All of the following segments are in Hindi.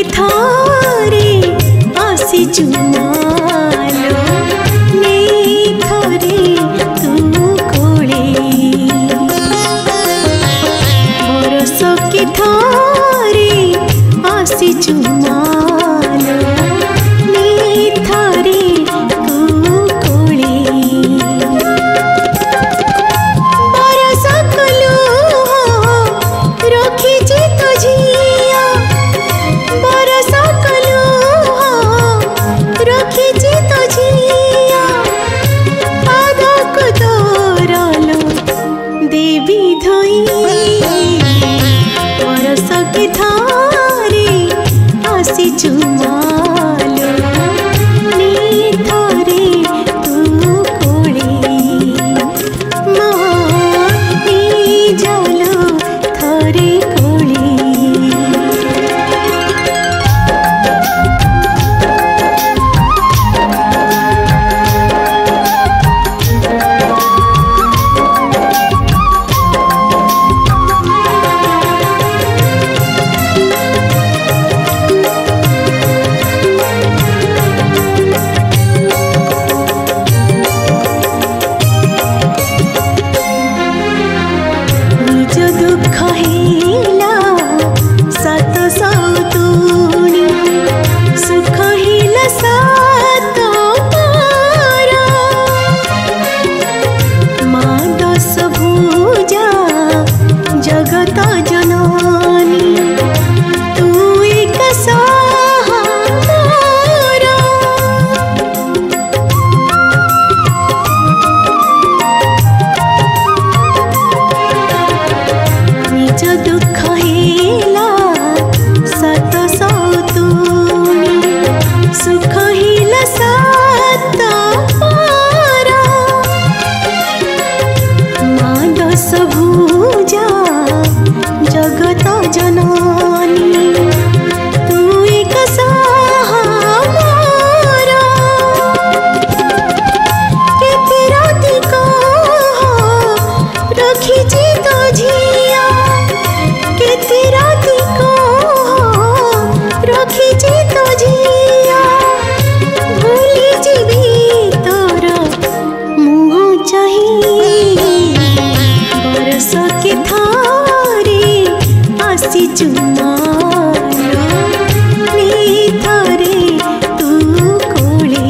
ଥରେ ଆସିଛୁ ମାଲୋ ନେଇ ଥରେ ତୁ କୋଳେ ବରଷକେ ଥରେ ଆସିଛୁ ମାଲୋ ନେଇ ଥରେ ତୁ କୋଳେ ବରଷ କଲୁ ରଖିଛି ତୋ ଝିଅ ବରଷ କଲୁ ରଖିଛି ତୋ ଝିଅ ପାଦକୁ ତୋରଲ ଦେବି ଧୋଇ ବରଷକେ ଥରେ ଆସିଛୁ ମାଲୋ ନେଇ ଥରେ ତୁ କୋଳେ ମା ନେଇ ଯାଲୋ ଥରେ କୋଳେ निज दुख हिला सत सौतुणी सुख हिला सात पारा माँ दस भुजा जगत जननी तू एक सहारा निज दुख हिला सत सौतुणी सुख हिला सात पारा माँ दस भुजा जगत जननी तू एक सहारा केते राति कह रखिछि तो झिया केते राति कह रखिछि तो झिया भूली जीवी तोर मुँह चाही बरषके ଥରେ ଆସିଛୁ ମାଲୋ ନେଇ ଥରେ ତୁ କୋଳେ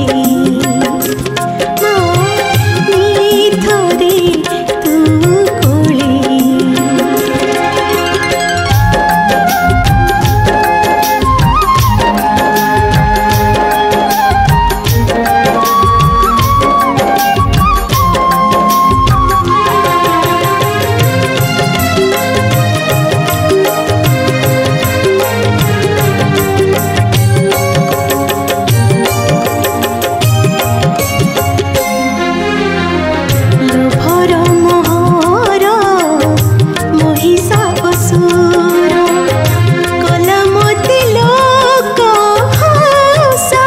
ମା ନେଇ ଥରେ ତୁ କୋଳେ लोभर मोहर महिषासुर कला मोती लोक हसा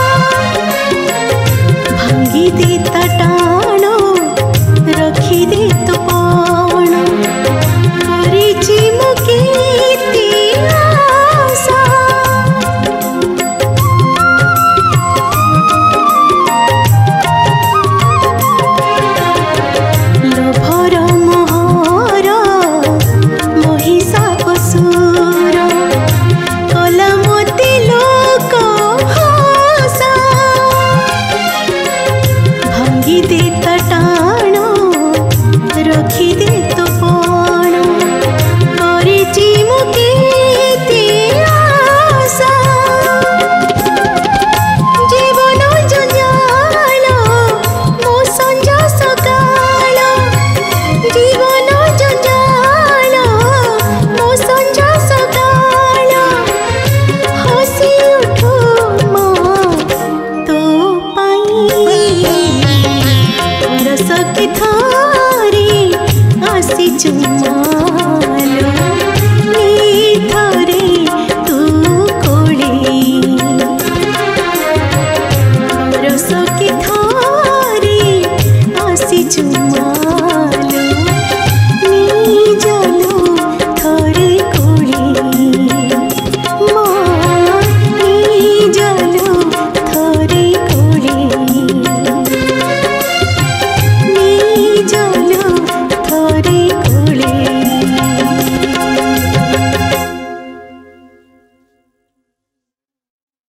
भांगी दे टाण रखी दे तो पवन करिछि मु केते आशा लोभर मोहर महिषासुर कला मोती लोक हसा भांगी दे टाण रखी दे तो पवन करिछि मु केते आशा जीवन जंजाल मो संजा सकाळ जीवन जंजाल मो संजा सकाळ हसी उठो माँ तो पाई बरषके ଥରେ ଆସିଛୁ ମାଲୋ ନେଇ ଥରେ ତୁ କୋଳେ बरषके ଥରେ ଆସିଛୁ ମାଲୋ